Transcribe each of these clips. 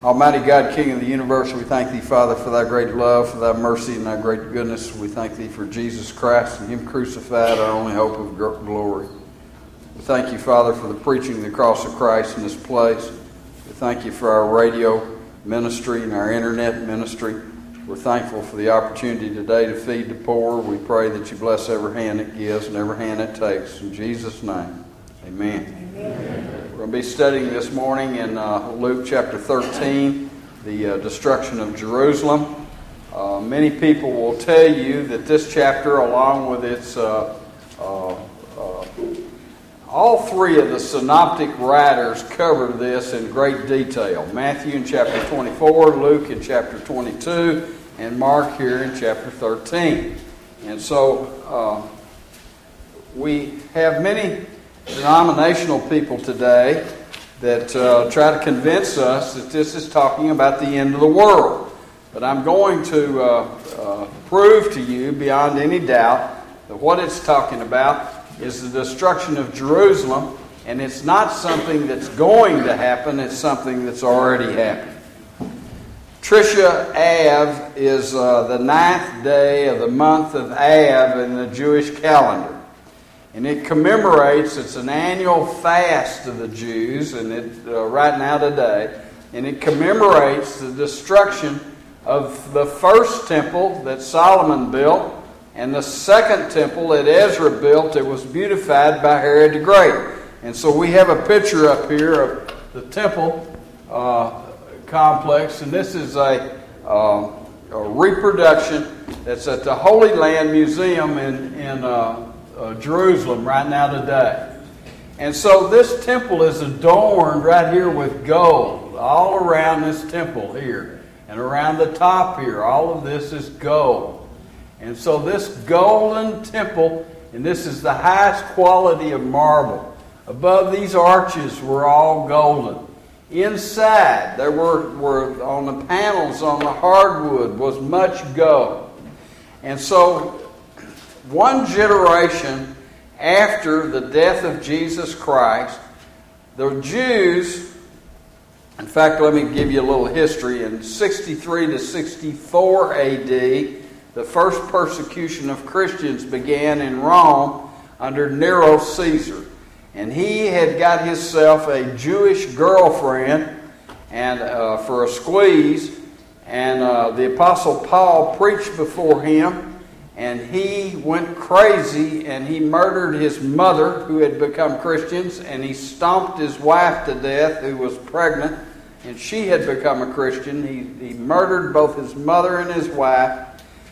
Almighty God, King of the universe, we thank Thee, Father, for Thy great love, for Thy mercy, and Thy great goodness. We thank Thee for Jesus Christ and Him crucified, our only hope of glory. We thank You, Father, for the preaching of the cross of Christ in this place. We thank You for our radio ministry and our internet ministry. We're thankful for the opportunity today to feed the poor. We pray that You bless every hand that gives and every hand that takes. In Jesus' name, amen. Amen. We're going to be studying this morning in Luke chapter 13, the destruction of Jerusalem. Many people will tell you that this chapter, along with its all three of the synoptic writers cover this in great detail. Matthew in chapter 24, Luke in chapter 22, and Mark here in chapter 13. And so we have many denominational people today that try to convince us that this is talking about the end of the world. But I'm going to prove to you beyond any doubt that what it's talking about is the destruction of Jerusalem, and it's not something that's going to happen, it's something that's already happened. Trisha Av is the 9th day of the month of Av in the Jewish calendar. And it commemorates, it's an annual fast of the Jews, and it right now today, and it commemorates the destruction of the first temple that Solomon built, and the second temple that Ezra built that was beautified by Herod the Great. And so we have a picture up here of the temple complex, and this is a reproduction that's at the Holy Land Museum in Jerusalem right now today. And so this temple is adorned right here with gold all around this temple here and around the top here. All of this is gold. And so this golden temple, and this is the highest quality of marble. Above these arches were all golden. Inside there were on the panels on the hardwood was much gold. And so one generation after the death of Jesus Christ, the Jews, in fact, let me give you a little history. In 63 to 64 AD, the first persecution of Christians began in Rome under Nero Caesar. And he had got himself a Jewish girlfriend and for a squeeze. And the Apostle Paul preached before him. And he went crazy and he murdered his mother, who had become Christians, and he stomped his wife to death, who was pregnant, and she had become a Christian. He murdered both his mother and his wife.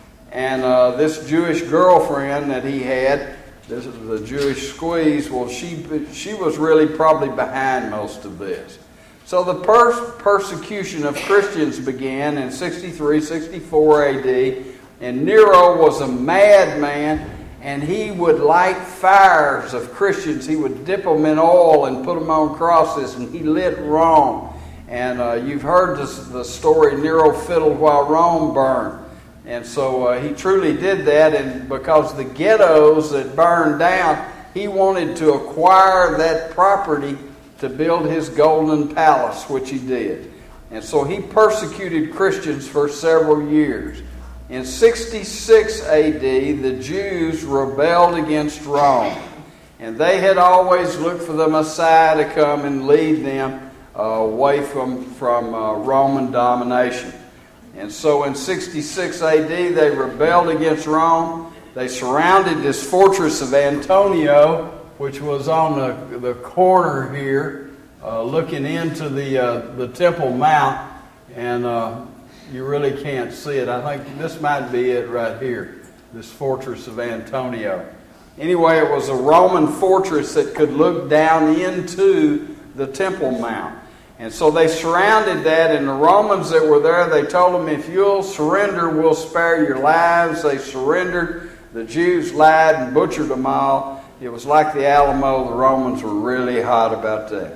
And this Jewish girlfriend that he had, this is the Jewish squeeze, well, she was really probably behind most of this. So the first persecution of Christians began in 63, 64 AD. And Nero was a madman, and he would light fires of Christians. He would dip them in oil and put them on crosses, and he lit Rome. And you've heard the story, Nero fiddled while Rome burned. And so he truly did that, and because the ghettos that burned down, he wanted to acquire that property to build his golden palace, which he did. And so he persecuted Christians for several years. In 66 AD, the Jews rebelled against Rome. And they had always looked for the Messiah to come and lead them away from Roman domination. And so in 66 AD, they rebelled against Rome. They surrounded this fortress of Antonia, which was on the corner here, looking into the Temple Mount. And you really can't see it. I think this might be it right here, this fortress of Antonia. Anyway, it was a Roman fortress that could look down into the Temple Mount. And so they surrounded that, and the Romans that were there, they told them, if you'll surrender, we'll spare your lives. They surrendered. The Jews lied and butchered them all. It was like the Alamo. The Romans were really hot about that.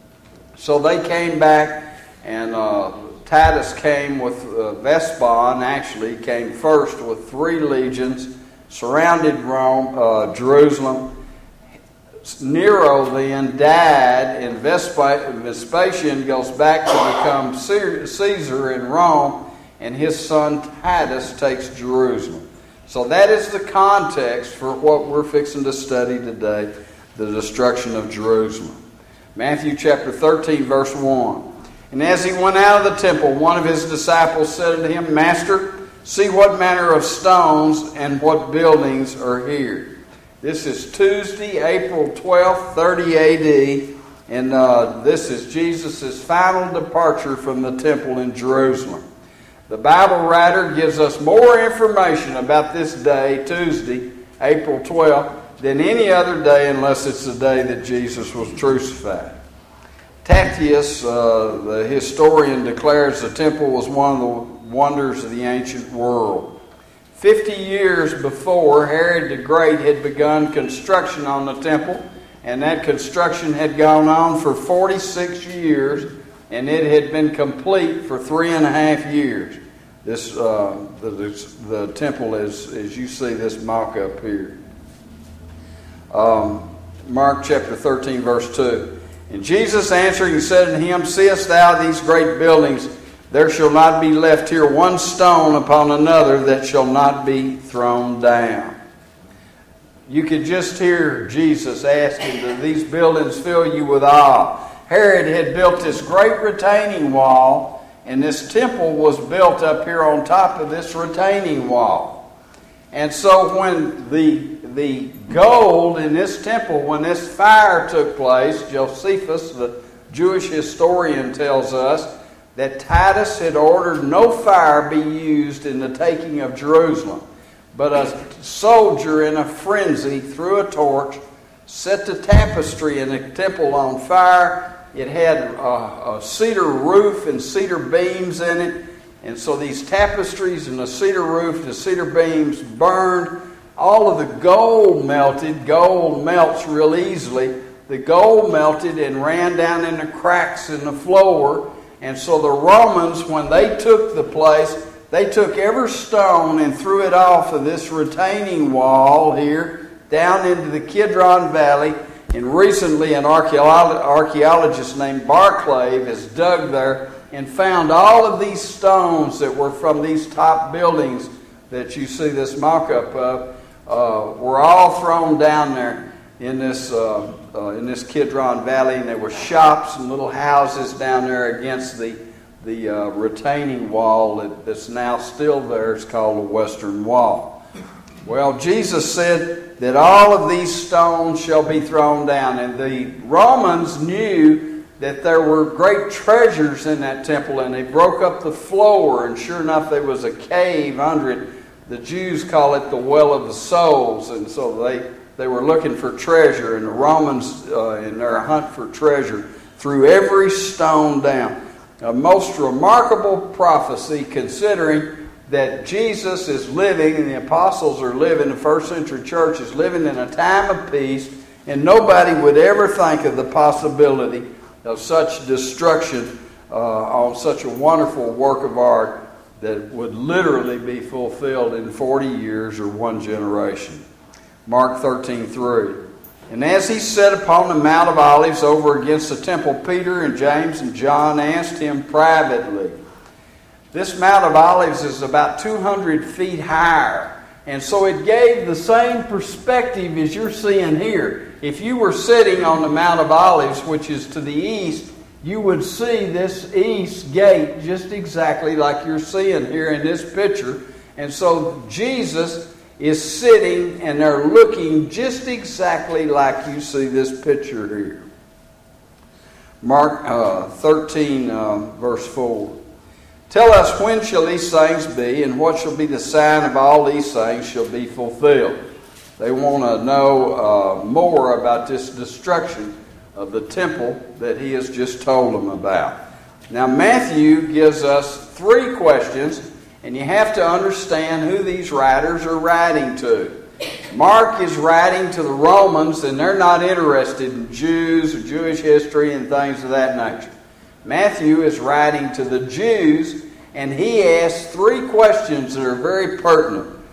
So they came back, and Titus came with Vespasian, actually came first with 3 legions, surrounded Rome, Jerusalem. Nero then died, and Vespasian goes back to become Caesar in Rome, and his son Titus takes Jerusalem. So that is the context for what we're fixing to study today, the destruction of Jerusalem. Matthew chapter 13, verse 1. And as he went out of the temple, one of his disciples said unto him, Master, see what manner of stones and what buildings are here. This is Tuesday, April 12th, 30 A.D., and this is Jesus' final departure from the temple in Jerusalem. The Bible writer gives us more information about this day, Tuesday, April 12th, than any other day unless it's the day that Jesus was crucified. Tatius, the historian, declares the temple was one of the wonders of the ancient world. 50 years before, Herod the Great had begun construction on the temple, and that construction had gone on for 46 years, and it had been complete for 3.5 years. This the temple is, as you see this mock-up here. Mark chapter 13, verse 2. And Jesus answering said unto him, Seest thou these great buildings? There shall not be left here one stone upon another that shall not be thrown down. You could just hear Jesus asking, do these buildings fill you with awe? Herod had built this great retaining wall, and this temple was built up here on top of this retaining wall. And so when the gold in this temple, when this fire took place, Josephus, the Jewish historian, tells us that Titus had ordered no fire be used in the taking of Jerusalem. But a soldier in a frenzy threw a torch, set the tapestry in the temple on fire. It had a cedar roof and cedar beams in it. And so these tapestries and the cedar roof, the cedar beams burned. All of the gold melted. Gold melts real easily. The gold melted and ran down in the cracks in the floor. And so the Romans, when they took the place, they took every stone and threw it off of this retaining wall here down into the Kidron Valley. And recently an archaeologist named Barclay has dug there and found all of these stones that were from these top buildings that you see this mock-up of, were all thrown down there in this Kidron Valley, and there were shops and little houses down there against the retaining wall that's now still there. It's called the Western Wall. Well, Jesus said that all of these stones shall be thrown down, and the Romans knew that there were great treasures in that temple, and they broke up the floor, and sure enough there was a cave under it. The Jews call it the Well of the Souls, and so they were looking for treasure, and the Romans, in their hunt for treasure, threw every stone down. A most remarkable prophecy, considering that Jesus is living, and the apostles are living, the first century church is living in a time of peace, and nobody would ever think of the possibility of such destruction on such a wonderful work of art that would literally be fulfilled in 40 years or one generation. Mark 13:3. And as he sat upon the Mount of Olives over against the temple, Peter and James and John asked him privately. This Mount of Olives is about 200 feet higher. And so it gave the same perspective as you're seeing here. If you were sitting on the Mount of Olives, which is to the east, you would see this east gate just exactly like you're seeing here in this picture. And so Jesus is sitting, and they're looking just exactly like you see this picture here. Mark 13, verse 4. Tell us, when shall these things be, and what shall be the sign of all these things shall be fulfilled? They want to know more about this destruction of the temple that he has just told them about. Now Matthew gives us 3 questions, and you have to understand who these writers are writing to. Mark is writing to the Romans, and they're not interested in Jews or Jewish history and things of that nature. Matthew is writing to the Jews, and he asks 3 questions that are very pertinent.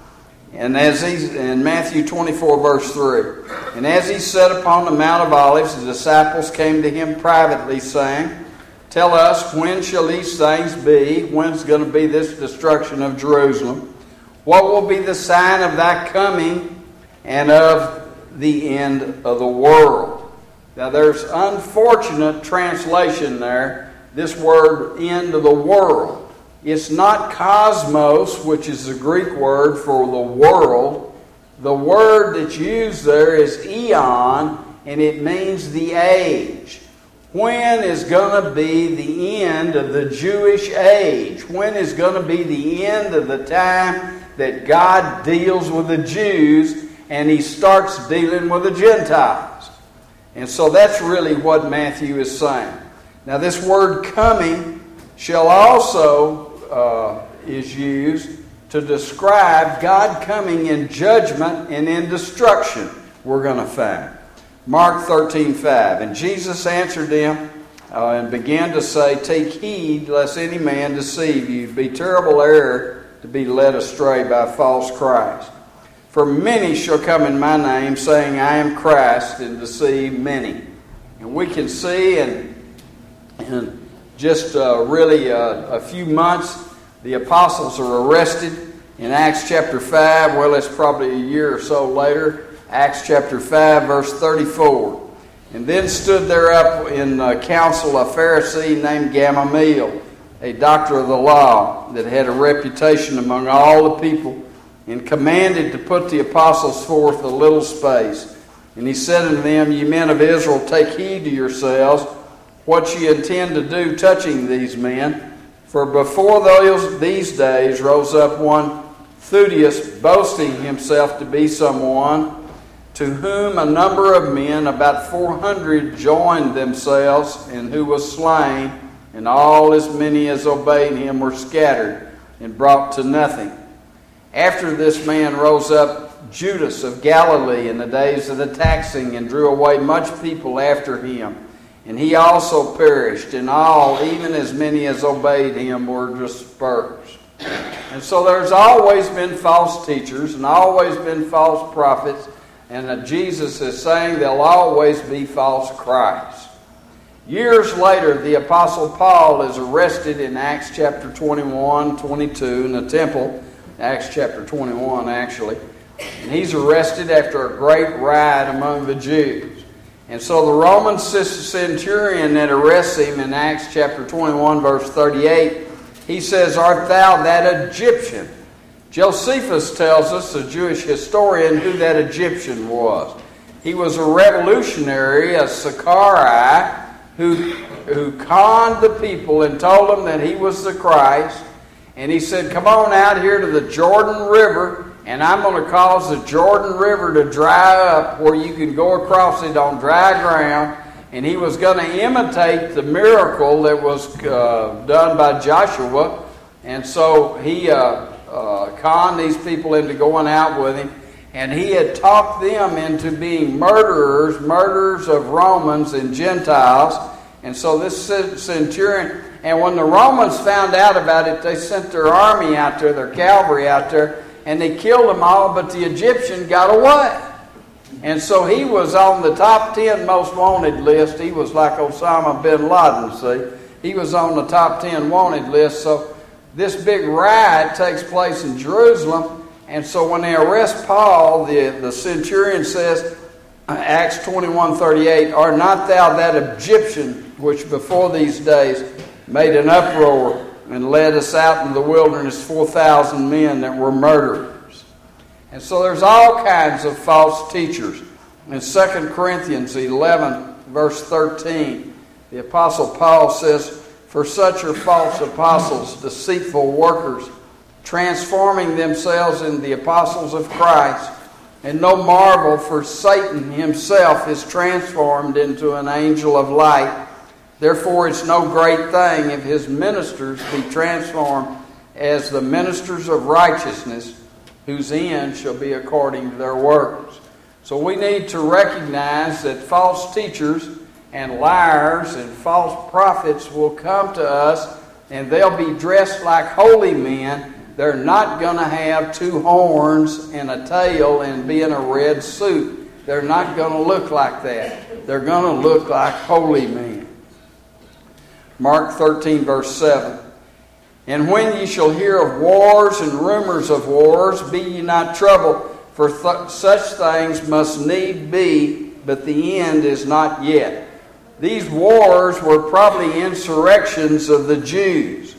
And in Matthew 24, verse 3, and as he sat upon the Mount of Olives, the disciples came to him privately, saying, tell us, when shall these things be? When's going to be this destruction of Jerusalem? What will be the sign of thy coming and of the end of the world? Now there's unfortunate translation there, this word end of the world. It's not cosmos, which is the Greek word for the world. The word that's used there is eon, and it means the age. When is going to be the end of the Jewish age? When is going to be the end of the time that God deals with the Jews and he starts dealing with the Gentiles? And so that's really what Matthew is saying. Now this word coming shall also is used to describe God coming in judgment and in destruction, we're going to find. Mark 13:5. And Jesus answered them and began to say, take heed lest any man deceive you. It be terrible error to be led astray by false Christ. For many shall come in my name, saying, I am Christ, and deceive many. And we can see in just really a few months, the apostles are arrested in Acts chapter 5. Well, it's probably a year or so later. Acts chapter 5, verse 34. And then stood there up in council a Pharisee named Gamaliel, a doctor of the law that had a reputation among all the people, and commanded to put the apostles forth a little space. And he said unto them, ye men of Israel, take heed to yourselves what ye intend to do touching these men. For before these days rose up one Theudius, boasting himself to be someone, to whom a number of men, about 400, joined themselves, and who was slain, and all as many as obeyed him were scattered and brought to nothing. After this man rose up Judas of Galilee in the days of the taxing, and drew away much people after him. And he also perished, and all, even as many as obeyed him, were dispersed. And so there's always been false teachers, and always been false prophets, and Jesus is saying there'll always be false Christs. Years later, the Apostle Paul is arrested in Acts chapter 21, 22, in the temple, Acts chapter 21 actually, and he's arrested after a great riot among the Jews. And so the Roman centurion that arrests him in Acts chapter 21, verse 38, he says, art thou that Egyptian? Josephus tells us, a Jewish historian, who that Egyptian was. He was a revolutionary, a Sicarii, who conned the people and told them that he was the Christ. And he said, come on out here to the Jordan River, and I'm going to cause the Jordan River to dry up where you can go across it on dry ground. And he was going to imitate the miracle that was done by Joshua. And so he conned these people into going out with him. And he had talked them into being murderers of Romans and Gentiles. And so this centurion, and when the Romans found out about it, they sent their army out there, their cavalry out there, and they killed them all, but the Egyptian got away. And so he was on the top 10 most wanted list. He was like Osama bin Laden, see. He was on the top 10 wanted list. So this big riot takes place in Jerusalem. And so when they arrest Paul, the centurion says, Acts 21:38, art not thou that Egyptian which before these days made an uproar and led us out into the wilderness 4,000 men that were murderers. And so there's all kinds of false teachers. In 2 Corinthians 11, verse 13, the Apostle Paul says, for such are false apostles, deceitful workers, transforming themselves into the apostles of Christ. And no marvel, for Satan himself is transformed into an angel of light. Therefore, it's no great thing if his ministers be transformed as the ministers of righteousness, whose end shall be according to their works. So we need to recognize that false teachers and liars and false prophets will come to us, and they'll be dressed like holy men, They're not going to have two horns and a tail and be in a red suit. They're not going to look like that. They're going to look like holy men. Mark 13, verse 7. And when ye shall hear of wars and rumors of wars, be ye not troubled, for such things must need be, but the end is not yet. These wars were probably insurrections of the Jews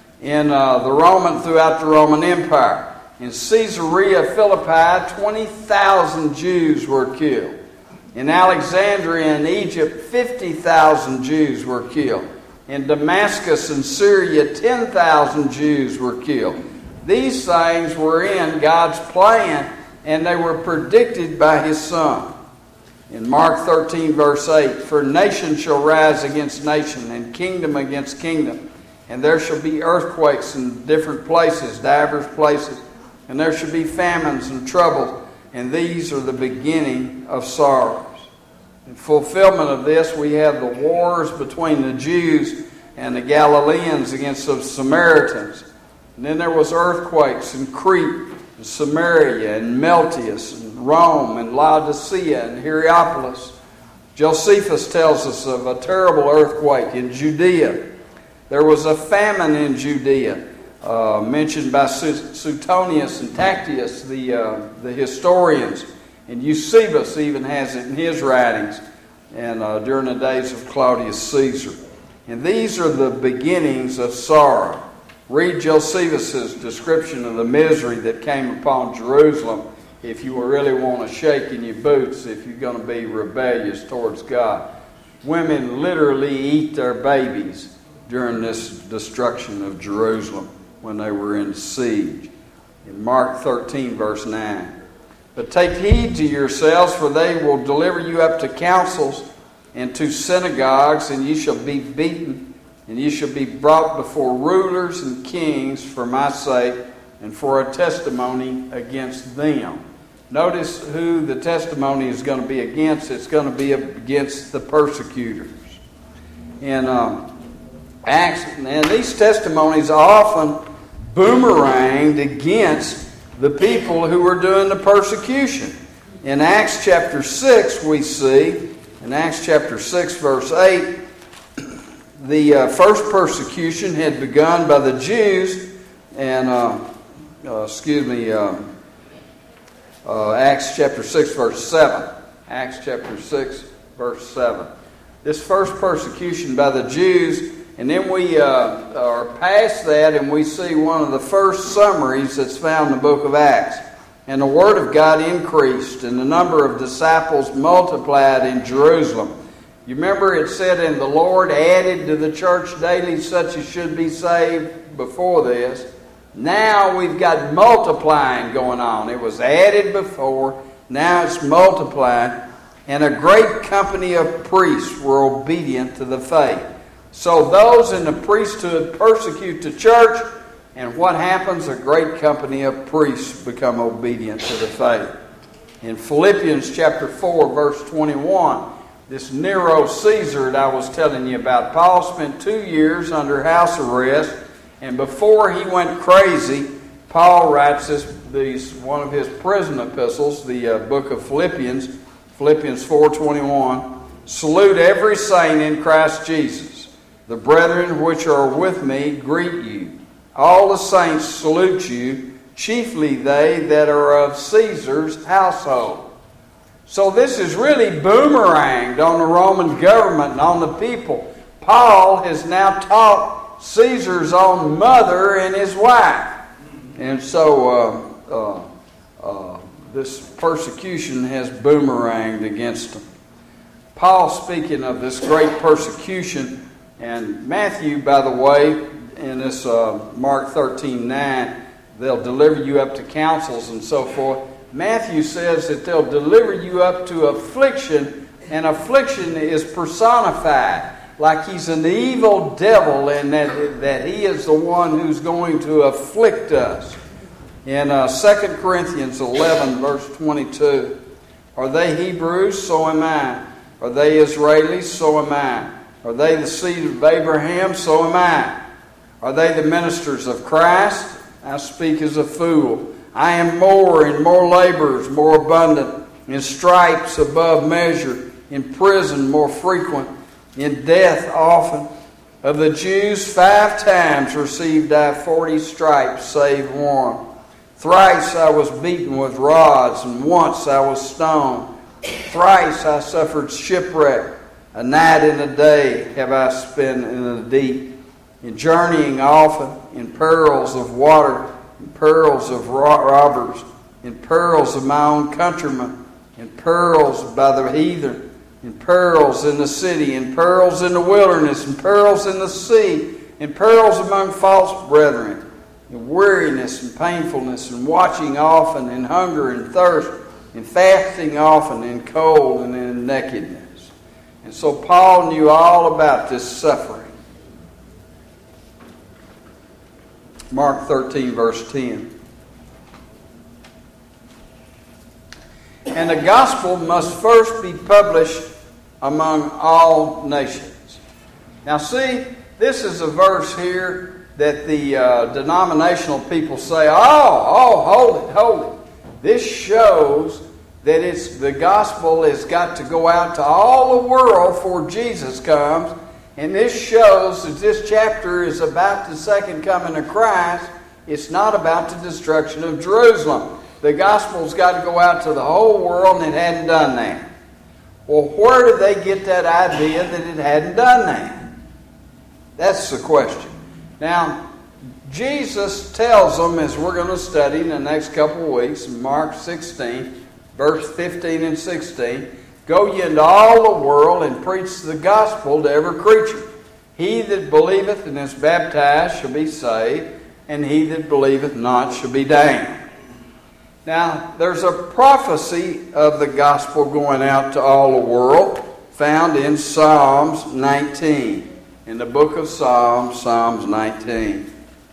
throughout the Roman Empire. In Caesarea Philippi, 20,000 Jews were killed. In Alexandria in Egypt, 50,000 Jews were killed. In Damascus and Syria, 10,000 Jews were killed. These things were in God's plan, and they were predicted by His Son. In Mark 13, verse 8, for nation shall rise against nation, and kingdom against kingdom. And there shall be earthquakes in different places, divers places. And there shall be famines and troubles. And these are the beginning of sorrows. In fulfillment of this, we have the wars between the Jews and the Galileans against the Samaritans. And then there was earthquakes in Crete, and Samaria, and Meltius, and Rome, and Laodicea, and Hierapolis. Josephus tells us of a terrible earthquake in Judea. There was a famine in Judea, mentioned by Suetonius and Tacitus, the historians. And Eusebius even has it in his writings, and during the days of Claudius Caesar. And these are the beginnings of sorrow. Read Josephus' description of the misery that came upon Jerusalem if you really want to shake in your boots, if you're going to be rebellious towards God. Women literally eat their babies during this destruction of Jerusalem when they were in siege. In Mark 13, verse 9. But take heed to yourselves, for they will deliver you up to councils and to synagogues, and ye shall be beaten, and ye shall be brought before rulers and kings for my sake, and for a testimony against them. Notice who the testimony is going to be against. It's going to be against the persecutors. In Acts, and these testimonies are often boomeranged against the people who were doing the persecution. In Acts chapter 6, we see, in Acts chapter 6, verse 8, the first persecution had begun by the Jews, and, Acts chapter 6, verse 7. Acts chapter 6, verse 7. This first persecution by the Jews, and then we are past that, and we see one of the first summaries that's found in the book of Acts. And the word of God increased, and the number of disciples multiplied in Jerusalem. You remember it said, and the Lord added to the church daily such as should be saved before this. Now we've got multiplying going on. It was added before, now it's multiplying. And a great company of priests were obedient to the faith. So those in the priesthood persecute the church, and what happens? A great company of priests become obedient to the faith. In Philippians chapter 4, verse 21, this Nero Caesar that I was telling you about, Paul spent 2 years under house arrest, and before he went crazy, Paul writes one of his prison epistles, the book of Philippians 4:21. Salute every saint in Christ Jesus. The brethren which are with me greet you. All the saints salute you, chiefly they that are of Caesar's household. So this is really boomeranged on the Roman government and on the people. Paul has now taught Caesar's own mother and his wife. And so this persecution has boomeranged against them. Paul, speaking of this great persecution, and Matthew, by the way, in this Mark 13:9, they'll deliver you up to councils and so forth. Matthew says that they'll deliver you up to affliction, and affliction is personified, like he's an evil devil, and that he is the one who's going to afflict us. In 2 Corinthians 11, verse 22, are they Hebrews? So am I. Are they Israelis? So am I. Are they the seed of Abraham? So am I. Are they the ministers of Christ? I speak as a fool. I am more in more labors, more abundant, in stripes above measure, in prison more frequent, in death often. Of the Jews 5 times received I 40 stripes, save one. Thrice I was beaten with rods, and once I was stoned. Thrice I suffered shipwreck. A night and a day have I spent in the deep, in journeying often, in perils of water, in perils of robbers, in perils of my own countrymen, in perils by the heathen, in perils in the city, in perils in the wilderness, in perils in the sea, in perils among false brethren, in weariness and painfulness, in watching often, in hunger and thirst, in fasting often, in cold and in nakedness. And so Paul knew all about this suffering. Mark 13, verse 10. And the gospel must first be published among all nations. Now see, this is a verse here that the denominational people say, hold it. This shows that the gospel has got to go out to all the world before Jesus comes. And this shows that this chapter is about the second coming of Christ. It's not about the destruction of Jerusalem. The gospel's got to go out to the whole world, and it hadn't done that. Well, where did they get that idea that it hadn't done that? That's the question. Now, Jesus tells them, as we're going to study in the next couple of weeks, in Mark 16, verse 15 and 16, go ye into all the world and preach the gospel to every creature. He that believeth and is baptized shall be saved, and he that believeth not shall be damned. Now, there's a prophecy of the gospel going out to all the world found in Psalms 19. In the book of Psalms, Psalms 19.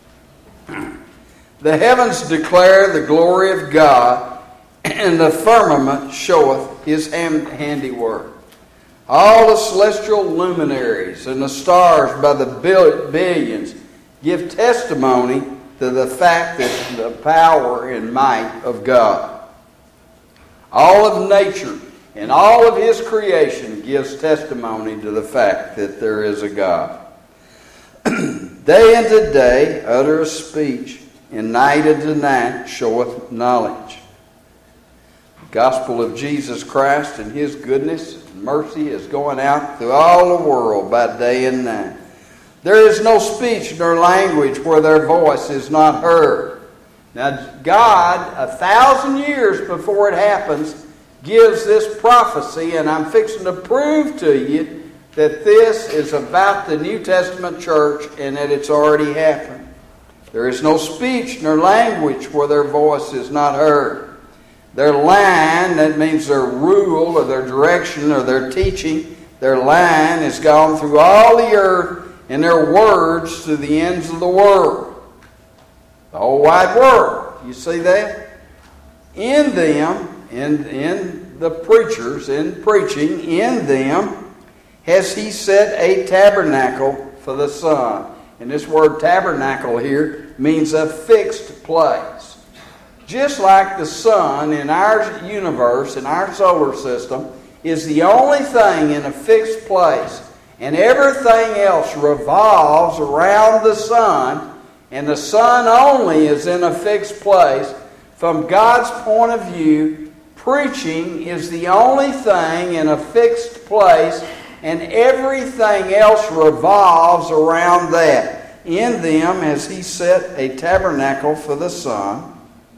The heavens declare the glory of God, and the firmament showeth his handiwork. All the celestial luminaries and the stars by the billions give testimony to the fact that the power and might of God. All of nature and all of his creation gives testimony to the fact that there is a God. Day unto day uttereth speech, and night unto night showeth knowledge. The gospel of Jesus Christ and his goodness and mercy is going out through all the world by day and night. There is no speech nor language where their voice is not heard. Now God, 1,000 years before it happens, gives this prophecy, and I'm fixing to prove to you that this is about the New Testament church and that it's already happened. There is no speech nor language where their voice is not heard. Their line, that means their rule or their direction or their teaching, their line has gone through all the earth, and their words to the ends of the world. The whole wide world. You see that? In them, in the preachers, in preaching, in them, has he set a tabernacle for the sun. And this word tabernacle here means a fixed place. Just like the sun in our universe, in our solar system, is the only thing in a fixed place, and everything else revolves around the sun, and the sun only is in a fixed place. From God's point of view, preaching is the only thing in a fixed place, and everything else revolves around that. In them has he set a tabernacle for the sun.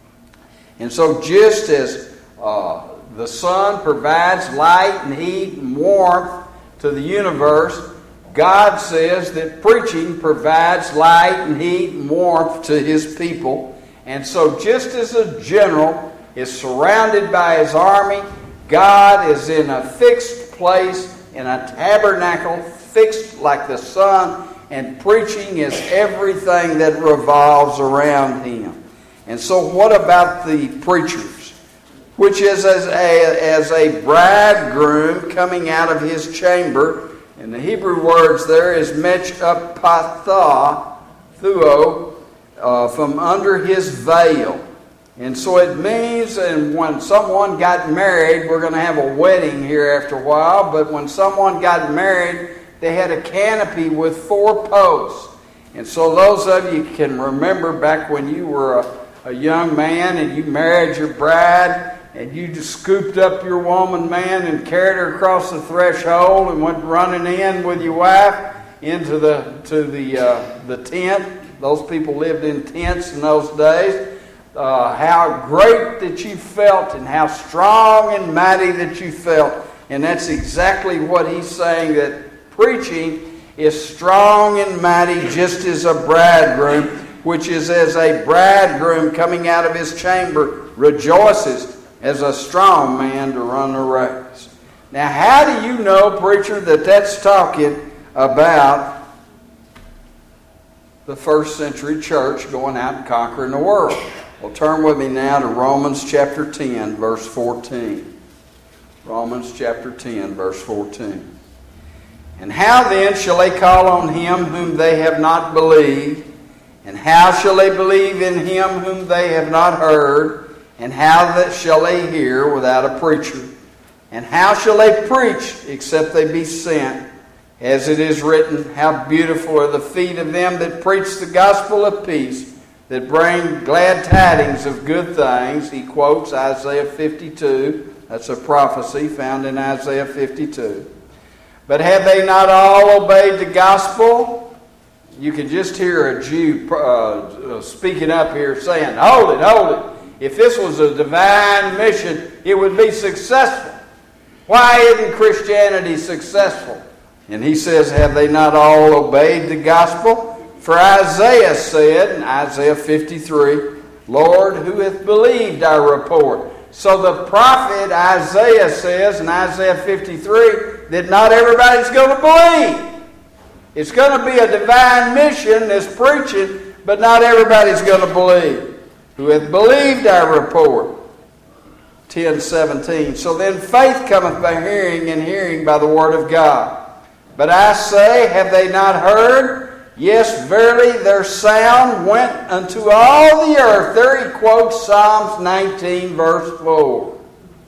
And so just as the sun provides light and heat and warmth to the universe, God says that preaching provides light and heat and warmth to his people. And so just as a general is surrounded by his army, God is in a fixed place, in a tabernacle fixed like the sun, and preaching is everything that revolves around him. And so what about the preachers? Which is as a bridegroom coming out of his chamber. And the Hebrew words there is mechapatha, thuo, from under his veil. And so it means, and when someone got married, we're going to have a wedding here after a while, but when someone got married, they had a canopy with 4 posts. And so those of you can remember back when you were a young man and you married your bride, and you just scooped up your woman, man, and carried her across the threshold and went running in with your wife into the tent. Those people lived in tents in those days. How great that you felt and how strong and mighty that you felt. And that's exactly what he's saying, that preaching is strong and mighty just as a bridegroom, which is as a bridegroom coming out of his chamber rejoices as a strong man to run the race. Now, how do you know, preacher, that that's talking about the first century church going out and conquering the world? Well, turn with me now to Romans chapter 10, verse 14. Romans chapter 10, verse 14. And how then shall they call on him whom they have not believed? And how shall they believe in him whom they have not heard? And how that shall they hear without a preacher? And how shall they preach except they be sent? As it is written, how beautiful are the feet of them that preach the gospel of peace, that bring glad tidings of good things. He quotes Isaiah 52. That's a prophecy found in Isaiah 52. But have they not all obeyed the gospel? You can just hear a Jew speaking up here saying, hold it. If this was a divine mission, it would be successful. Why isn't Christianity successful? And he says, have they not all obeyed the gospel? For Isaiah said in Isaiah 53, Lord, who hath believed our report? So the prophet Isaiah says in Isaiah 53 that not everybody's going to believe. It's going to be a divine mission, this preaching, but not everybody's going to believe. Who hath believed our report? 10:17. So then faith cometh by hearing, and hearing by the word of God. But I say, have they not heard? Yes, verily, their sound went unto all the earth. There he quotes Psalms 19, verse 4.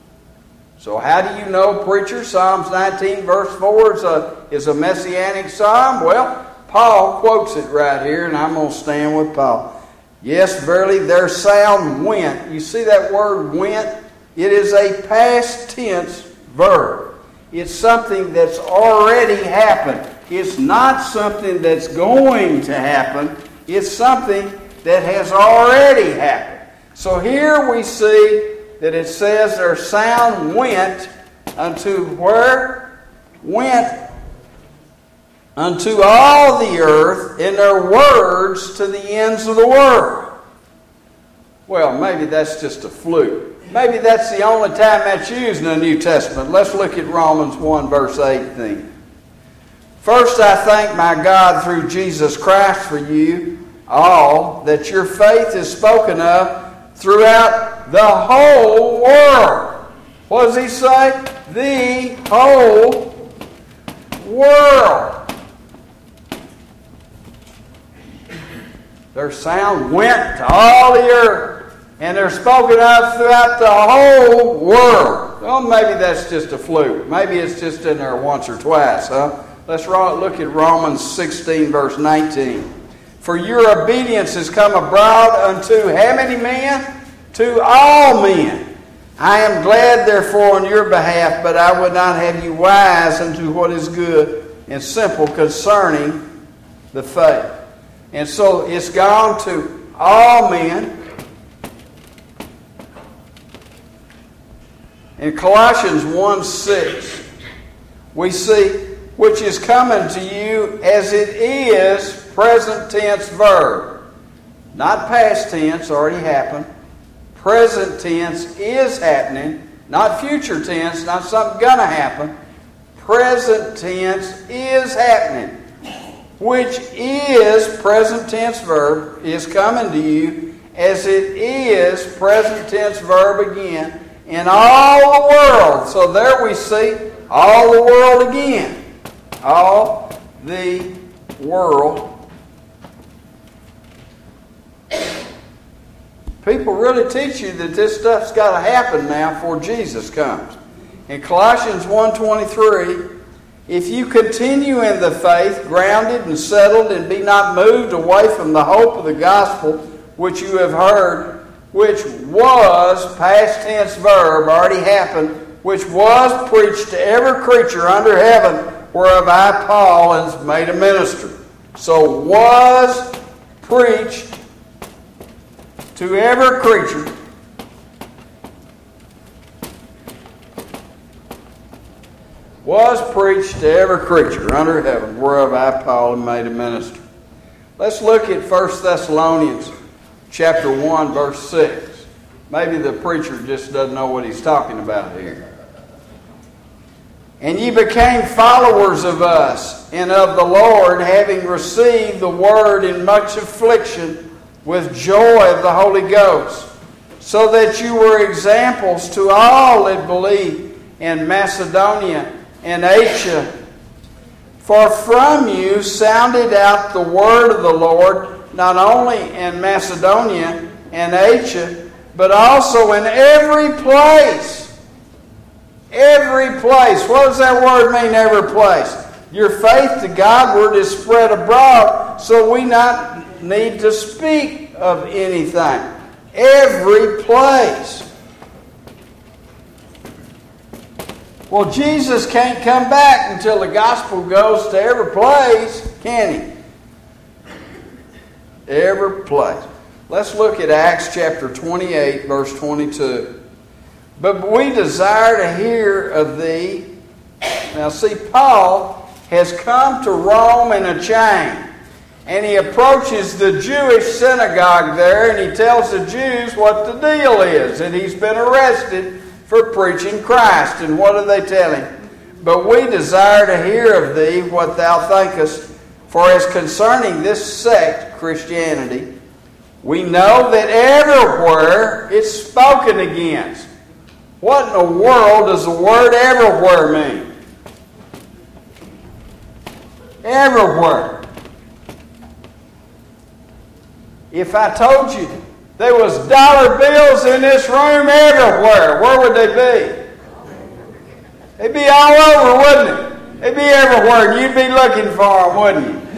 So how do you know, preacher, Psalms 19, verse 4 is a messianic psalm? Well, Paul quotes it right here, and I'm going to stand with Paul. Yes, verily, their sound went. You see that word went? It is a past tense verb. It's something that's already happened. It's not something that's going to happen. It's something that has already happened. So here we see that it says their sound went unto where? Went unto all the earth, and their words to the ends of the world. Well, maybe that's just a fluke. Maybe that's the only time that's used in the New Testament. Let's look at Romans 1, verse 18. First, I thank my God through Jesus Christ for you all, that your faith is spoken of throughout the whole world. What does he say? The whole world. Their sound went to all the earth, and they're spoken of throughout the whole world. Well, maybe that's just a fluke. Maybe it's just in there once or twice, huh? Let's look at Romans 16, verse 19. For your obedience has come abroad unto how many men? To all men. I am glad, therefore, on your behalf, but I would not have you wise unto what is good and simple concerning the faith. And so it's gone to all men. In Colossians 1:6, we see, which is coming to you as it is, present tense verb. Not past tense, already happened. Present tense is happening. Not future tense, not something going to happen. Present tense is happening. Which is, present tense verb, is coming to you as it is, present tense verb again, in all the world. So there we see all the world again. All the world. People really teach you that this stuff's got to happen now before Jesus comes. In Colossians 1:23, if you continue in the faith, grounded and settled, and be not moved away from the hope of the gospel which you have heard, which was, past tense verb, already happened, which was preached to every creature under heaven, whereof I, Paul, am made a minister. So was preached to every creature. Was preached to every creature under heaven, whereof I, Paul, am made a minister. Let's look at 1 Thessalonians chapter 1, verse 6. Maybe the preacher just doesn't know what he's talking about here. And ye became followers of us and of the Lord, having received the word in much affliction with joy of the Holy Ghost, so that you were examples to all that believe in Macedonia and Asia. For from you sounded out the word of the Lord, not only in Macedonia and Asia, but also in every place. Every place. What does that word mean, every place? Your faith to Godward is spread abroad, so we not need to speak of anything. Every place. Well, Jesus can't come back until the gospel goes to every place, can he? Every place. Let's look at Acts chapter 28, verse 22. But we desire to hear of thee. Now see, Paul has come to Rome in a chain. And he approaches the Jewish synagogue there, and he tells the Jews what the deal is. And he's been arrested for preaching Christ. And what do they tell him? But we desire to hear of thee what thou thinkest. For as concerning this sect, Christianity, we know that everywhere it's spoken against. What in the world does the word everywhere mean? Everywhere. If I told you there was dollar bills in this room everywhere, where would they be? They'd be all over, wouldn't it? They'd be everywhere, and you'd be looking for them, wouldn't you?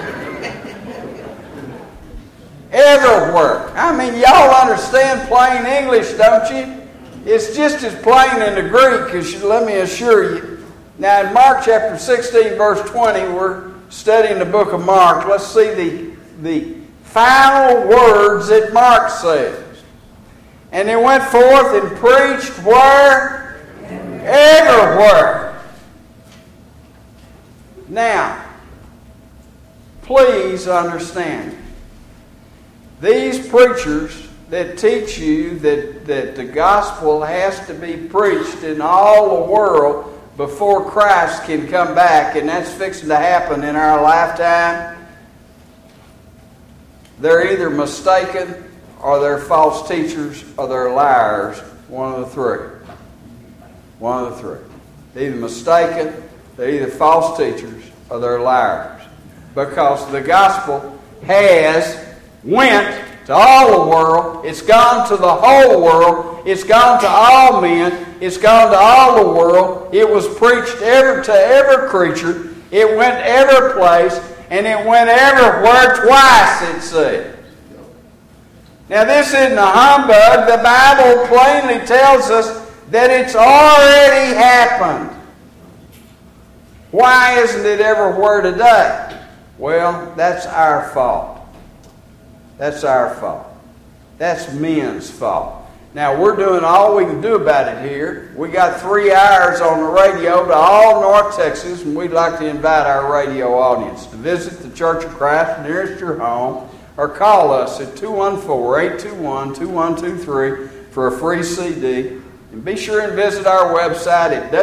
Everywhere. I mean, y'all understand plain English, don't you? It's just as plain in the Greek, because let me assure you. Now, in Mark chapter 16, verse 20, we're studying the book of Mark. Let's see the final words that Mark says. And they went forth and preached where? Everywhere. Now, please understand. These preachers that teach you that the gospel has to be preached in all the world before Christ can come back, and that's fixing to happen in our lifetime, they're either mistaken, or they're false teachers, or they're liars. One of the three. One of the three. They're either mistaken, they're either false teachers, or they're liars. Because the gospel went to all the world. It's gone to the whole world. It's gone to all men. It's gone to all the world. It was preached to every creature. It went every place. And it went everywhere twice, it said. Now this isn't a humbug. The Bible plainly tells us that it's already happened. Why isn't it everywhere today? Well, that's our fault. That's our fault. That's men's fault. Now, we're doing all we can do about it here. We got 3 hours on the radio to all North Texas, and we'd like to invite our radio audience to visit the Church of Christ nearest your home, or call us at 214-821-2123 for a free CD. And be sure and visit our website at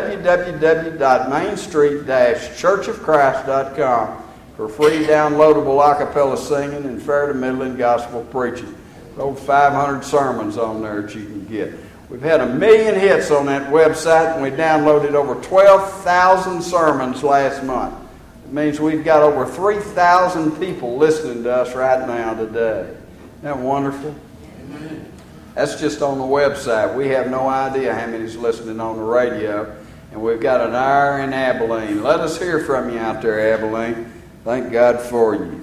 www.mainstreet-churchofchrist.com for free downloadable a cappella singing and fair to middling gospel preaching. Over 500 sermons on there that you can get. We've had 1 million hits on that website, and we downloaded over 12,000 sermons last month. It means we've got over 3,000 people listening to us right now today. Isn't that wonderful? Amen. That's just on the website. We have no idea how many's listening on the radio. And we've got an hour in Abilene. Let us hear from you out there, Abilene. Thank God for you.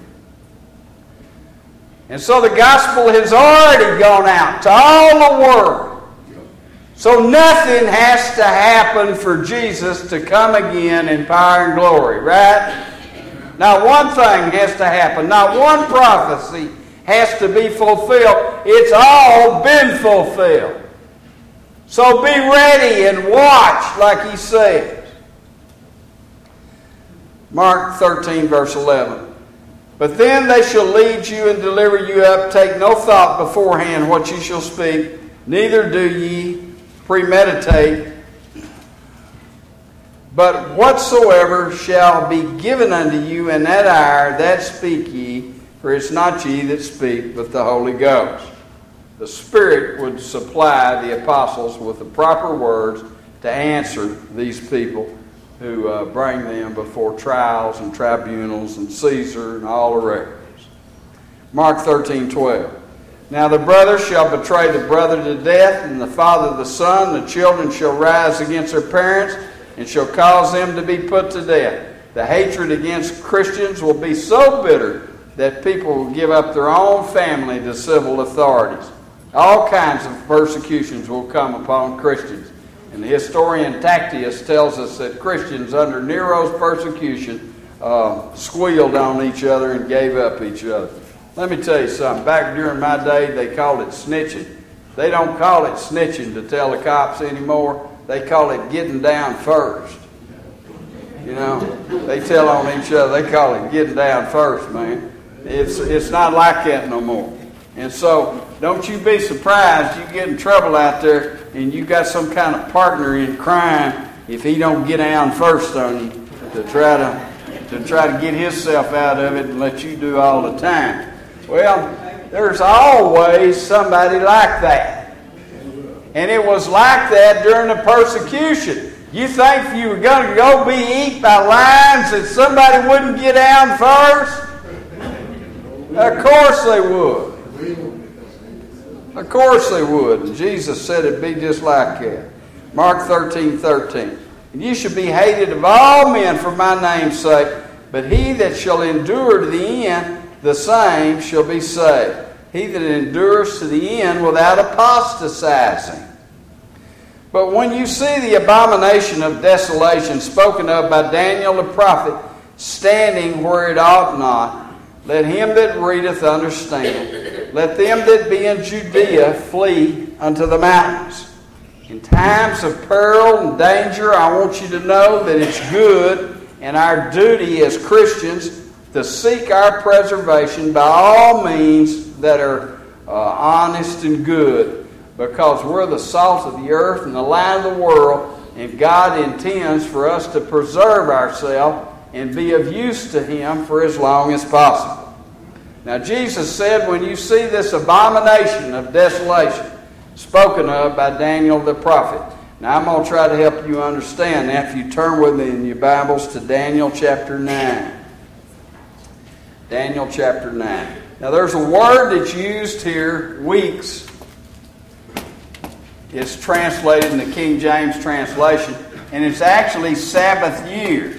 And so the gospel has already gone out to all the world. So nothing has to happen for Jesus to come again in power and glory, right? Not one thing has to happen. Not one prophecy has to be fulfilled. It's all been fulfilled. So be ready and watch, like he says. Mark 13, verse 11. But then they shall lead you and deliver you up. Take no thought beforehand what ye shall speak, neither do ye premeditate. But whatsoever shall be given unto you in that hour, that speak ye, for it's not ye that speak, but the Holy Ghost. The Spirit would supply the apostles with the proper words to answer these people who bring them before trials and tribunals and Caesar and all the rest. Mark 13:12. Now the brother shall betray the brother to death, and the father the son. The children shall rise against their parents, and shall cause them to be put to death. The hatred against Christians will be so bitter that people will give up their own family to civil authorities. All kinds of persecutions will come upon Christians. And the historian Tacitus tells us that Christians under Nero's persecution squealed on each other and gave up each other. Let me tell you something. Back during my day, they called it snitching. They don't call it snitching to tell the cops anymore. They call it getting down first. You know, they tell on each other. They call it getting down first, man. It's not like that no more. And so, don't you be surprised you get in trouble out there and you got some kind of partner in crime if he don't get down first on you to try to get himself out of it and let you do all the time. Well, there's always somebody like that. And it was like that during the persecution. You think if you were going to go be eaten by lions that somebody wouldn't get down first? Of course they would. Of course they would. And Jesus said it'd be just like that. Mark 13:13. And ye shall be hated of all men for my name's sake, but he that shall endure to the end, the same shall be saved. He that endures to the end without apostatizing. But when you see the abomination of desolation spoken of by Daniel the prophet standing where it ought not, let him that readeth understand. Let them that be in Judea flee unto the mountains. In times of peril and danger, I want you to know that it's good and our duty as Christians to seek our preservation by all means that are honest and good, because we're the salt of the earth and the light of the world, and God intends for us to preserve ourselves and be of use to Him for as long as possible. Now Jesus said, when you see this abomination of desolation spoken of by Daniel the prophet. Now I'm going to try to help you understand that. If you turn with me in your Bibles to Daniel chapter 9. Daniel chapter 9. Now there's a word that's used here, weeks. It's translated in the King James translation, and it's actually Sabbath year.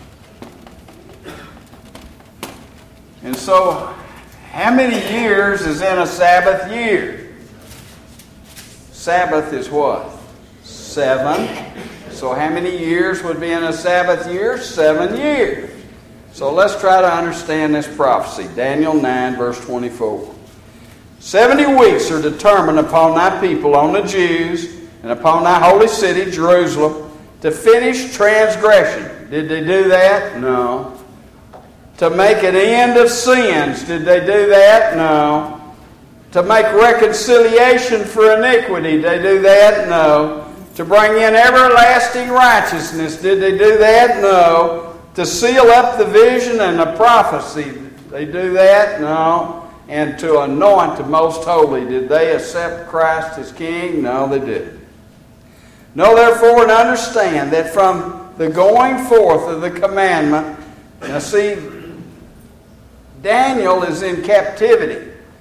And so, how many years is in a Sabbath year? Sabbath is what? 7. So how many years would be in a Sabbath year? 7 years. So let's try to understand this prophecy. Daniel 9, verse 24. 70 weeks are determined upon thy people, on the Jews, and upon thy holy city, Jerusalem, to finish transgression. Did they do that? No. To make an end of sins. Did they do that? No. To make reconciliation for iniquity. Did they do that? No. To bring in everlasting righteousness. Did they do that? No. To seal up the vision and the prophecy. Did they do that? No. And to anoint the most holy. Did they accept Christ as King? No, they didn't. Know therefore and understand that from the going forth of the commandment, now see, Daniel is in captivity.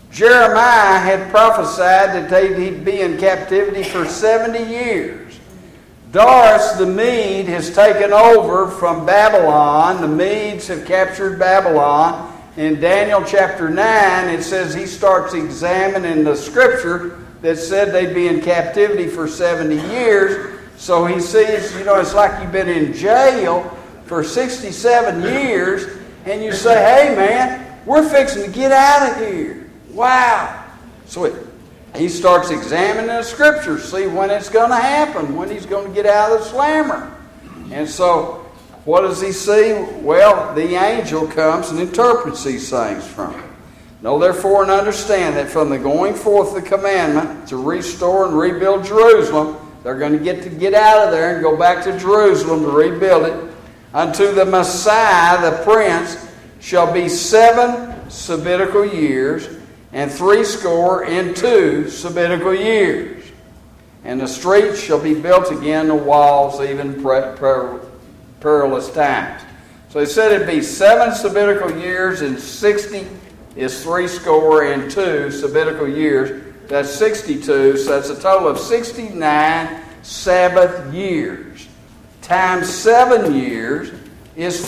Jeremiah had prophesied that he'd be in captivity for 70 years. Darius the Mede has taken over from Babylon. The Medes have captured Babylon. In Daniel chapter 9, it says he starts examining the scripture that said they'd be in captivity for 70 years. So he sees, it's like you've been in jail for 67 years, and you say, hey man, we're fixing to get out of here. Wow. So he starts examining the scriptures, see when it's going to happen, when he's going to get out of the slammer. And so what does he see? Well, the angel comes and interprets these things from him. Know therefore and understand that from the going forth the commandment to restore and rebuild Jerusalem, they're going to get out of there and go back to Jerusalem to rebuild it. Unto the Messiah, the Prince, shall be 7 sabbatical years, and 62 sabbatical years. And the streets shall be built again, the walls, even perilous times. So he said it'd be 7 sabbatical years, and 60 is 62 sabbatical years. That's 62, so that's a total of 69 Sabbath years. Times 7 years is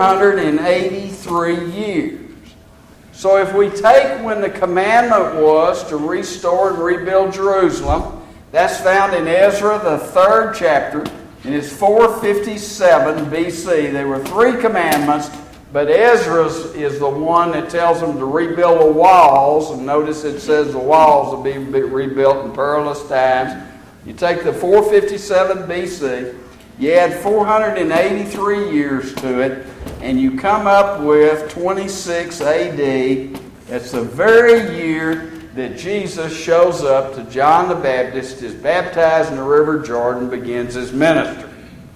483 years. So if we take when the commandment was to restore and rebuild Jerusalem, that's found in Ezra, the 3rd chapter, and it's 457 BC. There were 3 commandments, but Ezra's is the one that tells them to rebuild the walls. And notice it says the walls will be rebuilt in perilous times. You take the 457 BC, you add 483 years to it, and you come up with 26 AD. It's the very year that Jesus shows up to John the Baptist, is baptized in the river Jordan, begins his ministry.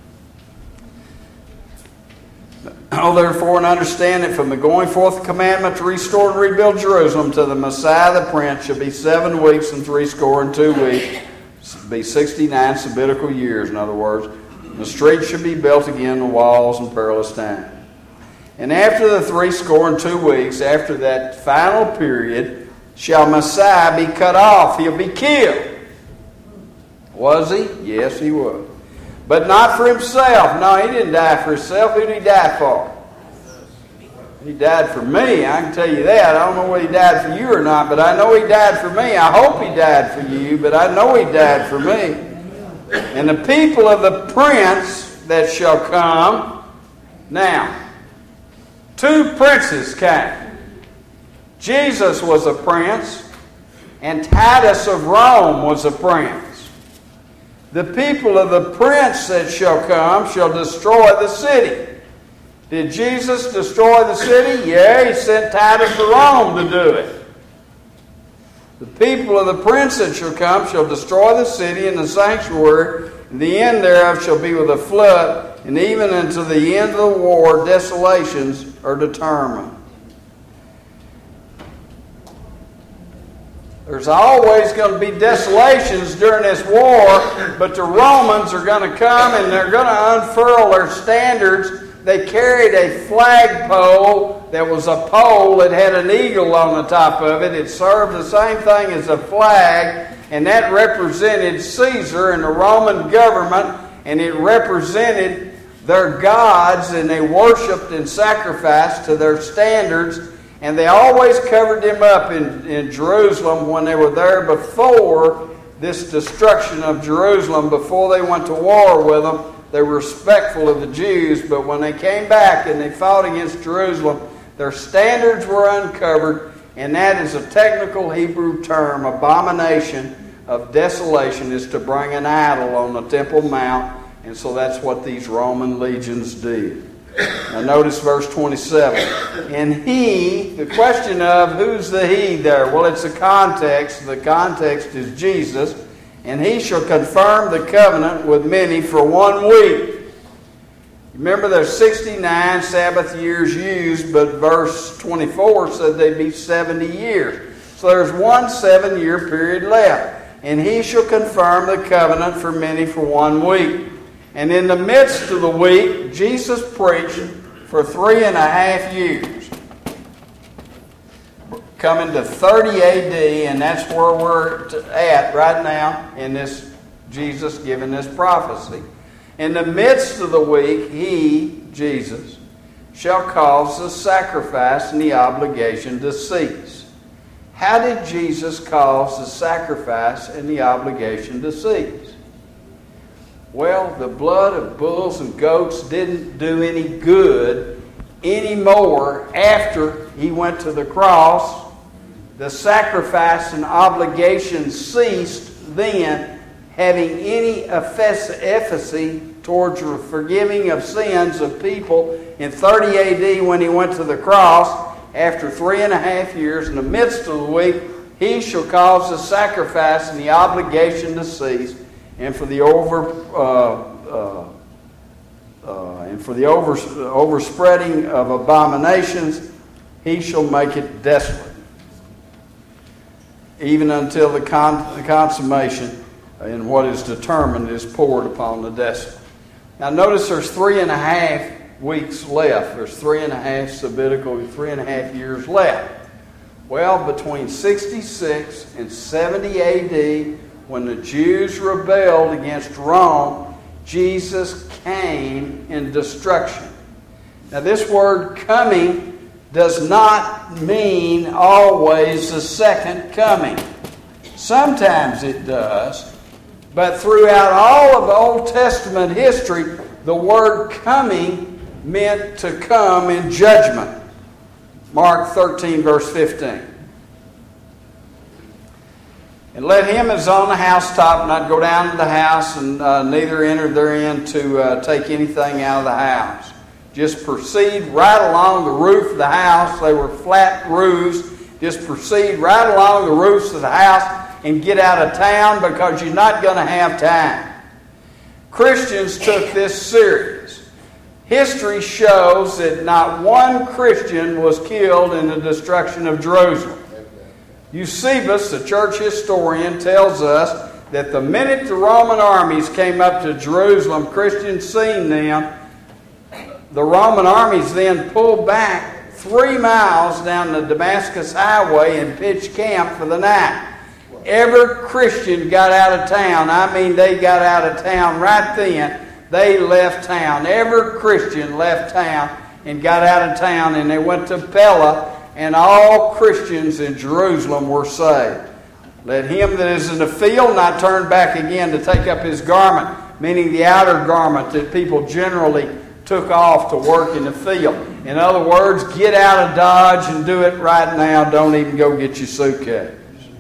Oh, therefore, and understand that from the going forth the commandment to restore and rebuild Jerusalem to the Messiah the Prince shall be 7 weeks and 62 weeks. Be 69 sabbatical years, in other words. The streets should be built again, the walls in perilous time. And after the 62 weeks, after that final period, shall Messiah be cut off. He'll be killed. Was he? Yes, he was. But not for himself. No, he didn't die for himself. Who did he die for? He died for me. I can tell you that. I don't know whether he died for you or not, but I know he died for me. I hope he died for you, but I know he died for me. And the people of the Prince that shall come. Now, 2 princes came. Jesus was a prince, and Titus of Rome was a prince. The people of the Prince that shall come shall destroy the city. Did Jesus destroy the city? Yeah, he sent Titus to Rome to do it. The people of the Prince that shall come shall destroy the city and the sanctuary, and the end thereof shall be with a flood, and even unto the end of the war desolations are determined. There's always going to be desolations during this war, but the Romans are going to come and they're going to unfurl their standards. They carried a flagpole that was a pole that had an eagle on the top of it. It served the same thing as a flag, and that represented Caesar and the Roman government, and it represented their gods, and they worshipped and sacrificed to their standards. And they always covered them up in Jerusalem when they were there before this destruction of Jerusalem, before they went to war with them. They were respectful of the Jews, but when they came back and they fought against Jerusalem, their standards were uncovered, and that is a technical Hebrew term. Abomination of desolation is to bring an idol on the Temple Mount, and so that's what these Roman legions did. Now notice verse 27. And he, the question of who's the he there? Well, it's a context. The context is Jesus. And he shall confirm the covenant with many for 1 week. Remember, there's 69 Sabbath years used, but verse 24 said they'd be 70 years. So there's 1 7-year period left. And he shall confirm the covenant for many for 1 week. And in the midst of the week, Jesus preached for 3.5 years. coming to 30 A.D., and that's where we're at right now in this Jesus giving this prophecy. In the midst of the week, he, Jesus, shall cause the sacrifice and the obligation to cease. How did Jesus cause the sacrifice and the obligation to cease? Well, the blood of bulls and goats didn't do any good anymore after he went to the cross. The sacrifice and obligation ceased then, having any efficacy towards the forgiving of sins of people in 30 A.D. when he went to the cross. After 3.5 years, in the midst of the week, he shall cause the sacrifice and the obligation to cease, and for the overspreading of abominations, he shall make it desolate, even until the consummation in what is determined is poured upon the desolate. Now notice there's 3.5 weeks left. There's 3.5 sabbatical, 3.5 years left. Well, between 66 and 70 A.D., when the Jews rebelled against Rome, Jesus came in destruction. Now this word coming does not mean always the second coming. Sometimes it does, but throughout all of the Old Testament history, the word coming meant to come in judgment. Mark 13, verse 15. And let him that is on the housetop not go down to the house, and neither enter therein to take anything out of the house. Just proceed right along the roof of the house. They were flat roofs. Just proceed right along the roofs of the house and get out of town, because you're not going to have time. Christians took this serious. History shows that not one Christian was killed in the destruction of Jerusalem. Eusebius, the church historian, tells us that the minute the Roman armies came up to Jerusalem, Christians seen them, the Roman armies then pulled back 3 miles down the Damascus highway and pitched camp for the night. Every Christian got out of town. I mean, they got out of town right then. They left town. Every Christian left town and got out of town, and they went to Pella, and all Christians in Jerusalem were saved. Let him that is in the field not turn back again to take up his garment, meaning the outer garment that people generally took off to work in the field. In other words, get out of Dodge and do it right now. Don't even go get your suitcase.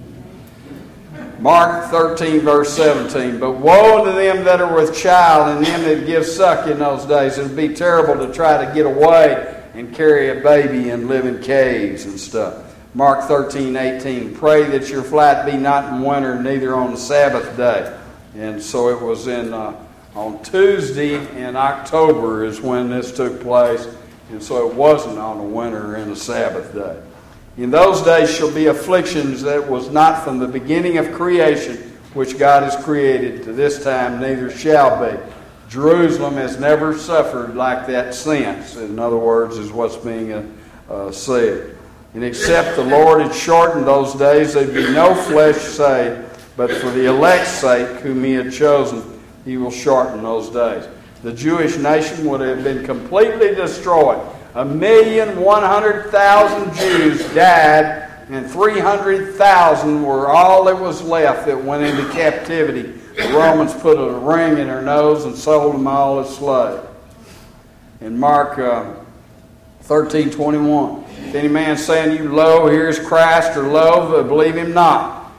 Mark 13, verse 17. But woe to them that are with child and them that give suck in those days. It would be terrible to try to get away and carry a baby and live in caves and stuff. Mark 13, 18. Pray that your flight be not in winter, neither on the Sabbath day. And so it was on Tuesday in October is when this took place. And so it wasn't on a winter and a Sabbath day. In those days shall be afflictions that was not from the beginning of creation, which God has created to this time, neither shall be. Jerusalem has never suffered like that since. In other words, is what's being said. And except the Lord had shortened those days, there'd be no flesh saved, but for the elect's sake, whom he had chosen, he will shorten those days. The Jewish nation would have been completely destroyed. 1,100,000 Jews died, and 300,000 were all that was left that went into captivity. The Romans put a ring in their nose and sold them all as slaves. In Mark 13:21, if any man saying you, lo, here's Christ, or lo, believe him not.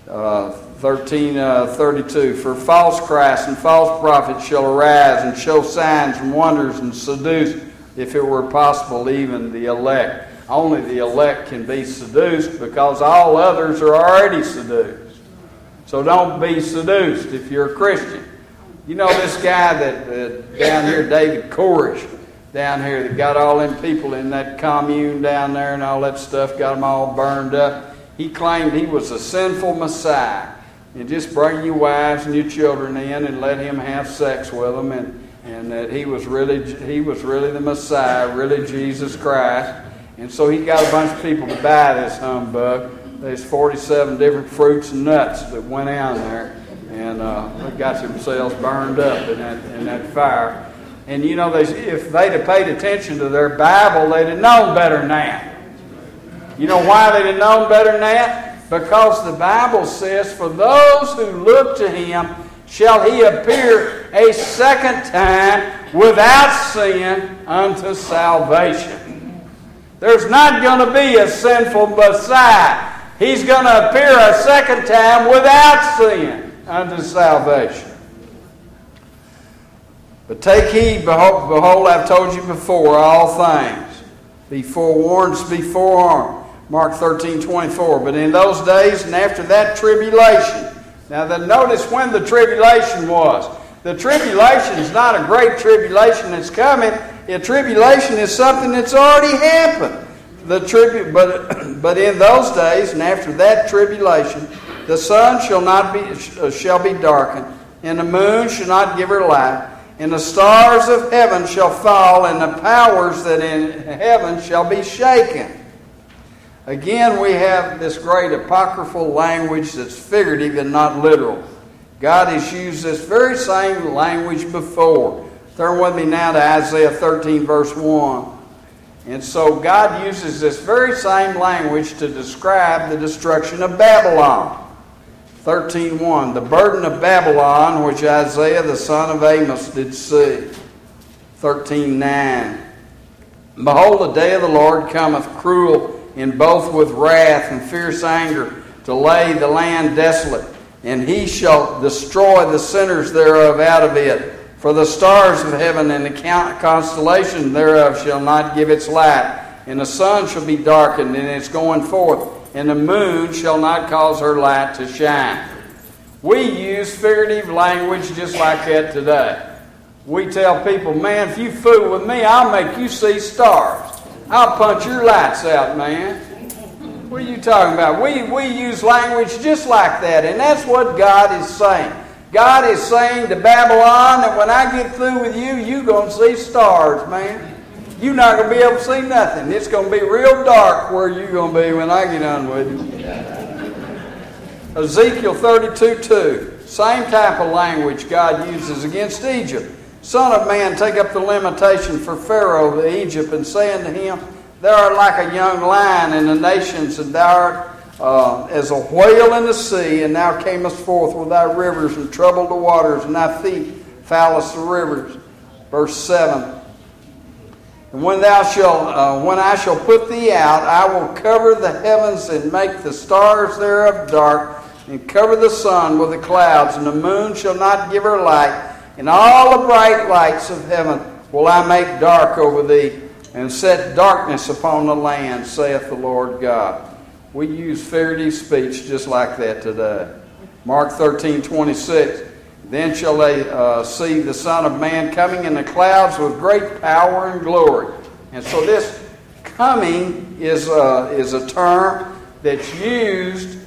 13:32, for false Christs and false prophets shall arise and show signs and wonders and seduce, if it were possible, even the elect. Only the elect can be seduced, because all others are already seduced. So don't be seduced if you're a Christian. You know this guy that down here, David Koresh, down here, that got all them people in that commune down there and all that stuff, got them all burned up. He claimed he was a sinful Messiah. And just bring your wives and your children in and let him have sex with them, and that he was really the Messiah, really Jesus Christ. And so he got a bunch of people to buy this humbug. There's 47 different fruits and nuts that went out there, and they got themselves burned up in that fire. And you know, if they'd have paid attention to their Bible, they'd have known better than that. You know why they'd have known better than that? Because the Bible says, for those who look to him shall he appear a second time without sin unto salvation. There's not going to be a sinful Messiah. He's going to appear a second time without sin unto salvation. But take heed, behold, I've told you before all things. Be forewarned, be forearmed. Mark 13:24. But in those days and after that tribulation. Now notice when the tribulation was. The tribulation is not a great tribulation that's coming. The tribulation is something that's already happened. But in those days and after that tribulation, the sun shall be darkened, and the moon shall not give her light, and the stars of heaven shall fall, and the powers that in heaven shall be shaken. Again, we have this great apocryphal language that's figurative and not literal. God has used this very same language before. Turn with me now to Isaiah 13, verse 1. And so God uses this very same language to describe the destruction of Babylon. 13:1. The burden of Babylon, which Isaiah the son of Amos did see. 13:9. Behold, the day of the Lord cometh cruel in both with wrath and fierce anger, to lay the land desolate. And he shall destroy the sinners thereof out of it. For the stars of heaven and the constellation thereof shall not give its light. And the sun shall be darkened in its going forth. And the moon shall not cause her light to shine. We use figurative language just like that today. We tell people, man, if you fool with me, I'll make you see stars. I'll punch your lights out, man. What are you talking about? We use language just like that, and that's what God is saying. God is saying to Babylon that when I get through with you, you're going to see stars, man. You're not going to be able to see nothing. It's going to be real dark where you're going to be when I get done with you. Ezekiel 32:2. Same type of language God uses against Egypt. Son of man, take up the lamentation for Pharaoh of Egypt, and saying to him, thou art like a young lion in the nations, and thou art as a whale in the sea, and thou camest forth with thy rivers, and troubled the waters, and thy feet foulest the rivers. Verse 7. And when I shall put thee out, I will cover the heavens and make the stars thereof dark, and cover the sun with the clouds, and the moon shall not give her light, and all the bright lights of heaven will I make dark over thee, and set darkness upon the land, saith the Lord God. We use figurative speech just like that today. Mark 13:26. Then shall they see the Son of Man coming in the clouds with great power and glory. And so this coming is a term that's used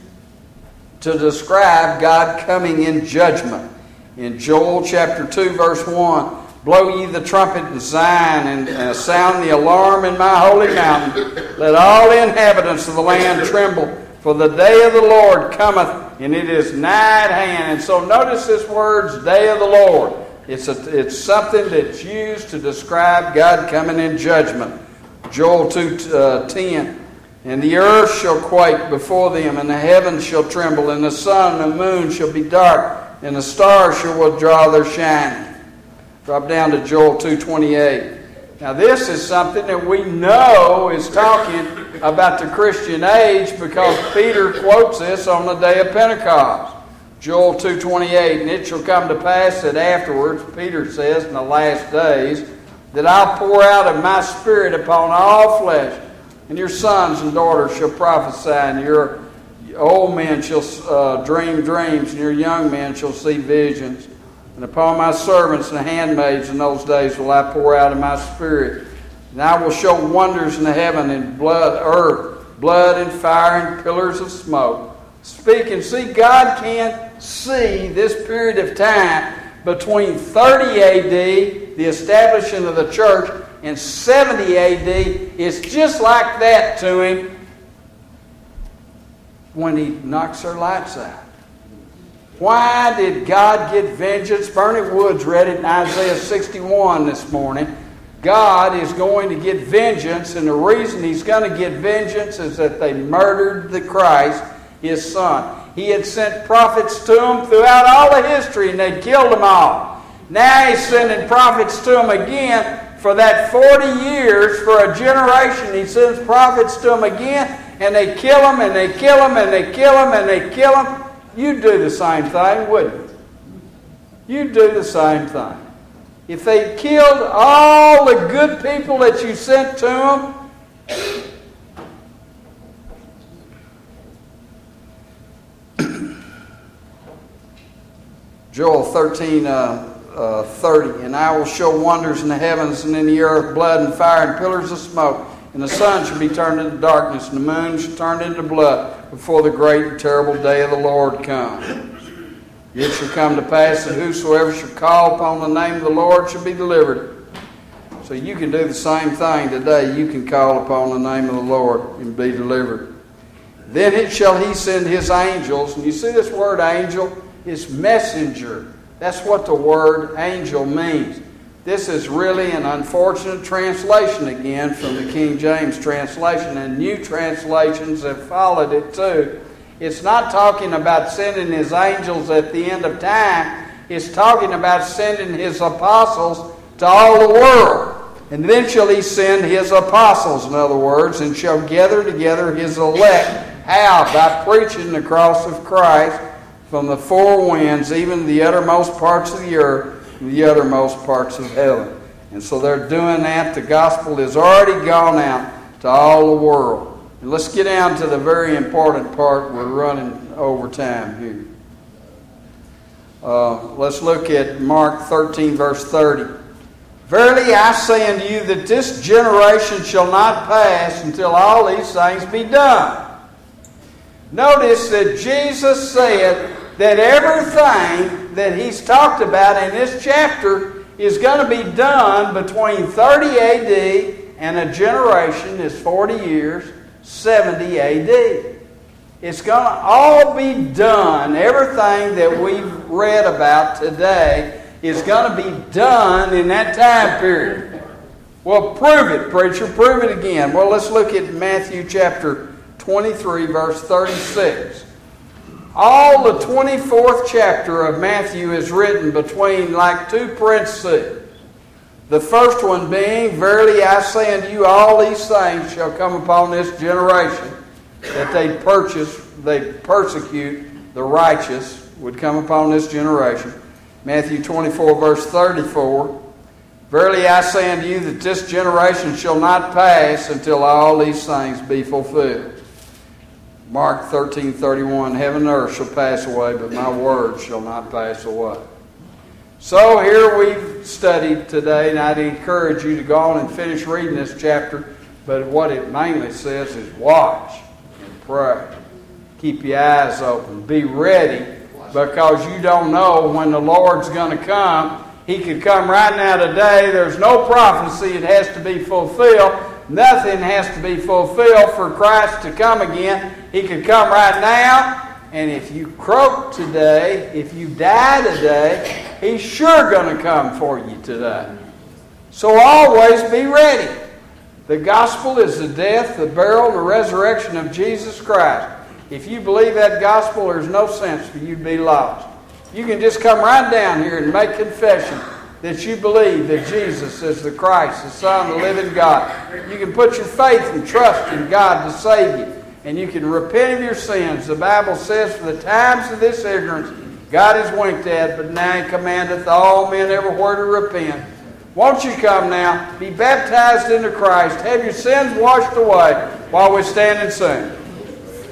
to describe God coming in judgment. In Joel chapter 2, verse 1, blow ye the trumpet in Zion, and sound the alarm in my holy mountain. Let all the inhabitants of the land tremble, for the day of the Lord cometh, and it is nigh at hand. And so notice this word's day of the Lord. It's something that's used to describe God coming in judgment. Joel 2:10. And the earth shall quake before them, and the heavens shall tremble, and the sun and the moon shall be dark, and the stars shall withdraw their shining. Drop down to Joel 2:28. Now this is something that we know is talking about the Christian age, because Peter quotes this on the day of Pentecost. Joel 2:28, and it shall come to pass that afterwards, Peter says, in the last days, that I'll pour out of my spirit upon all flesh, and your sons and daughters shall prophesy, and your old men shall dream dreams, and your young men shall see visions. And upon my servants and handmaids in those days will I pour out of my spirit. And I will show wonders in the heaven and blood and fire and pillars of smoke. Speak and see, God can't see this period of time between 30 AD, the establishment of the church, in 70 AD. It's just like that to him when he knocks their lights out. Why did God get vengeance? Bernie Woods read it in Isaiah 61 this morning. God is going to get vengeance, and the reason He's going to get vengeance is that they murdered the Christ, His Son. He had sent prophets to them throughout all of history, and they'd killed them all. Now He's sending prophets to them again for that 40 years, for a generation. He sends prophets to them again, and they kill them, and they kill them, and they kill them, and they kill them. You'd do the same thing, wouldn't you? You'd do the same thing. If they killed all the good people that you sent to them. Joel 13:30, and I will show wonders in the heavens and in the earth, blood and fire and pillars of smoke, and the sun shall be turned into darkness, and the moon shall turn into blood before the great and terrible day of the Lord comes. It shall come to pass that whosoever shall call upon the name of the Lord shall be delivered. So you can do the same thing today. You can call upon the name of the Lord and be delivered. Then shall He send His angels. And you see this word angel is messenger. That's what the word angel means. This is really an unfortunate translation again from the King James translation, and new translations have followed it too. It's not talking about sending His angels at the end of time. It's talking about sending His apostles to all the world. And then shall He send His apostles, in other words, and shall gather together His elect. How? By preaching the cross of Christ from the four winds, even the uttermost parts of the earth, and the uttermost parts of heaven. And so they're doing that. The gospel has already gone out to all the world. And let's get down to the very important part. We're running over time here. Let's look at Mark 13, verse 30. Verily I say unto you that this generation shall not pass until all these things be done. Notice that Jesus said that everything that He's talked about in this chapter is going to be done between 30 AD and a generation is 40 years, 70 AD. It's going to all be done. Everything that we've read about today is going to be done in that time period. Well, prove it, preacher. Prove it again. Well, let's look at Matthew chapter 23, verse 36. All the 24th chapter of Matthew is written between like two parentheses. The first one being, verily I say unto you, all these things shall come upon this generation, that they persecute the righteous, would come upon this generation. Matthew 24, verse 34. Verily I say unto you that this generation shall not pass until all these things be fulfilled. Mark 13:31, heaven and earth shall pass away, but my word shall not pass away. So here we've studied today, and I'd encourage you to go on and finish reading this chapter, but what it mainly says is watch and pray. Keep your eyes open. Be ready, because you don't know when the Lord's going to come. He could come right now today. There's no prophecy it has to be fulfilled. Nothing has to be fulfilled for Christ to come again. He could come right now. And if you croak today, if you die today, He's sure going to come for you today. So always be ready. The gospel is the death, the burial, and the resurrection of Jesus Christ. If you believe that gospel, there's no sense for you to be lost. You can just come right down here and make confession that you believe that Jesus is the Christ, the Son of the living God. You can put your faith and trust in God to save you. And you can repent of your sins. The Bible says, for the times of this ignorance, God has winked at, but now He commandeth all men everywhere to repent. Won't you come now, be baptized into Christ, have your sins washed away while we stand and sing.